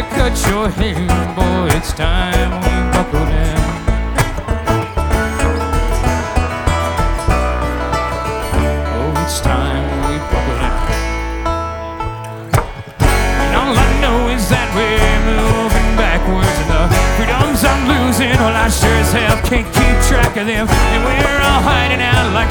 you cut your hair, boy, it's time we buckle down. Oh, it's time we buckle down. And all I know is that we're moving backwards, and the freedoms I'm losing, well, I sure as hell can't keep track of them. And we're all hiding out like